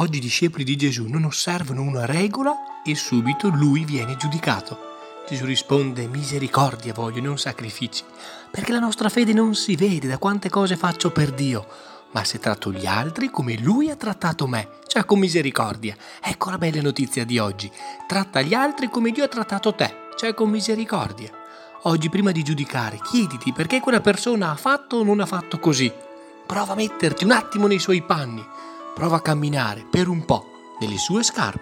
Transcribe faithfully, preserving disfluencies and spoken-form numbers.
Oggi i discepoli di Gesù non osservano una regola e subito lui viene giudicato. Gesù risponde: misericordia voglio, non sacrifici, perché la nostra fede non si vede da quante cose faccio per Dio, ma se tratto gli altri come lui ha trattato me, cioè con misericordia. Ecco la bella notizia di oggi: tratta gli altri come Dio ha trattato te, cioè con misericordia. Oggi, prima di giudicare, chiediti perché quella persona ha fatto o non ha fatto così. Prova a metterti un attimo nei suoi panni, prova a camminare per un po' nelle sue scarpe.